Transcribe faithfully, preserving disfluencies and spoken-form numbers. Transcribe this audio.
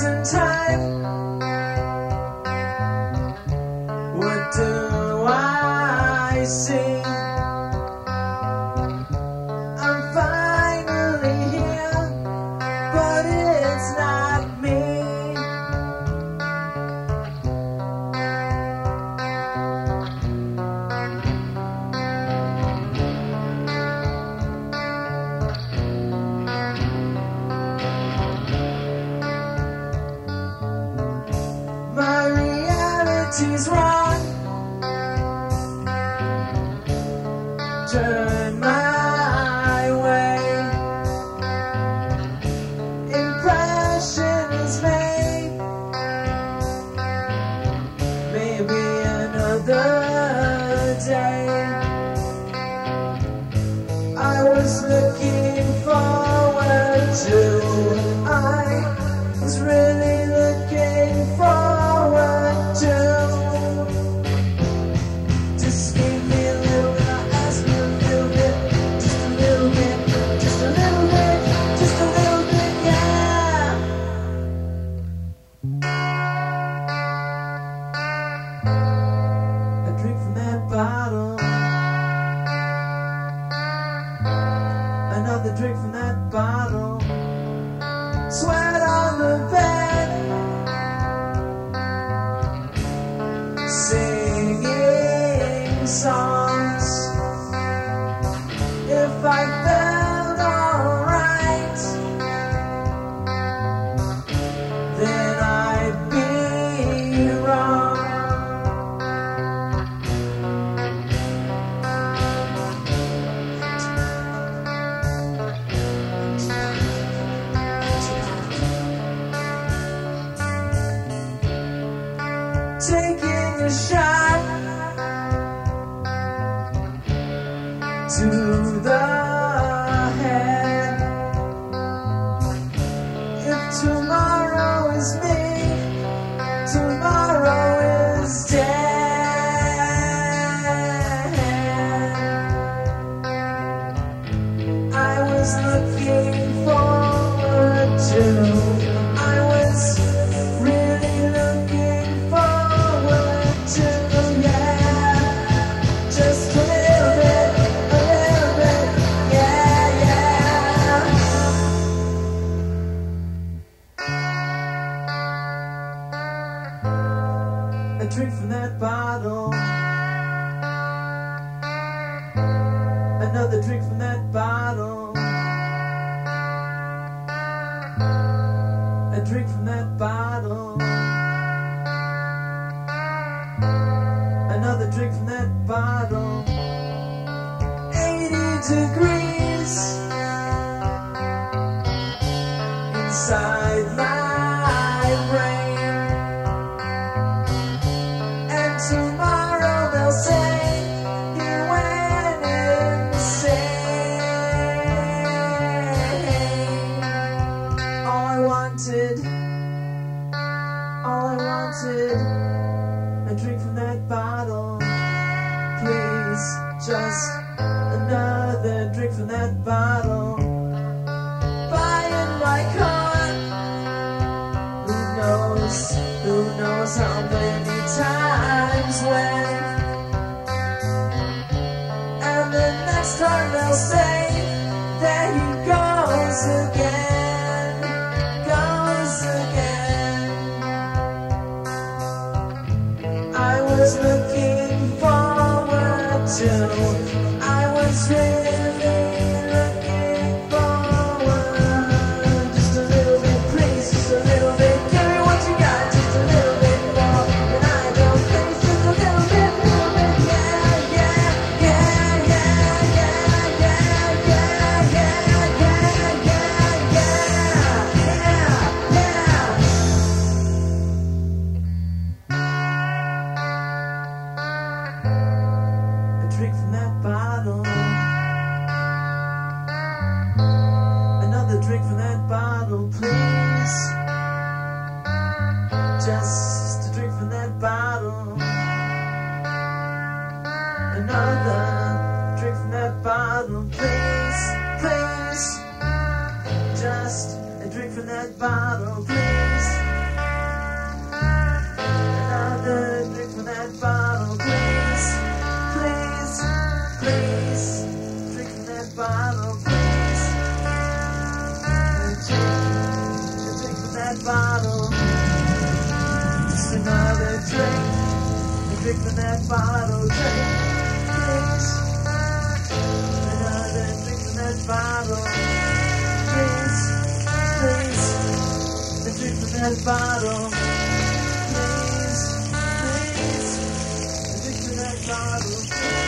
in time. What do I see? I'm finally here, but it's not me. My reality's wrong. Turn my way. Impression is made. Maybe another day. I was looking forward to. I was really looking forward to. Just give me a little bit, I'll ask me a little bit, just a little bit, just a little bit, just a little bit, yeah. A drink from that bottle, another drink from that bottle. Sweat on the bed, singing songs. If I felt alright, then I'd be wrong. Taking a shot to the head. If tomorrow is me, tomorrow is dead. I was looking forward to. I was really looking forward to, yeah. Just a little bit, a little bit, yeah, yeah. A drink from that bottle, another drink from that bottle, a drink from that bottle, another drink from that bottle. Eighty degrees inside my brain, and tomorrow they'll say he went insane. All I wanted, all I wanted, a drink from that bottle. Please, just another drink from that bottle. Buying my car. Who knows, who knows how many times when. And the next time they'll say, there he goes again, goes again. I was looking forward to, I was really looking forward. Just a little bit, please, just a little bit. Give me what you got, just a little bit more. And I don't think just a little bit, little bit, yeah, yeah, yeah, yeah, yeah, yeah, yeah, yeah, yeah, just a drink from that bottle. Another drink from that bottle, please, please. Just a drink from that bottle, please. drink from that bottle, please. Another drink from that bottle, please, please. A drink from that bottle, please, please. A drink from that bottle, please.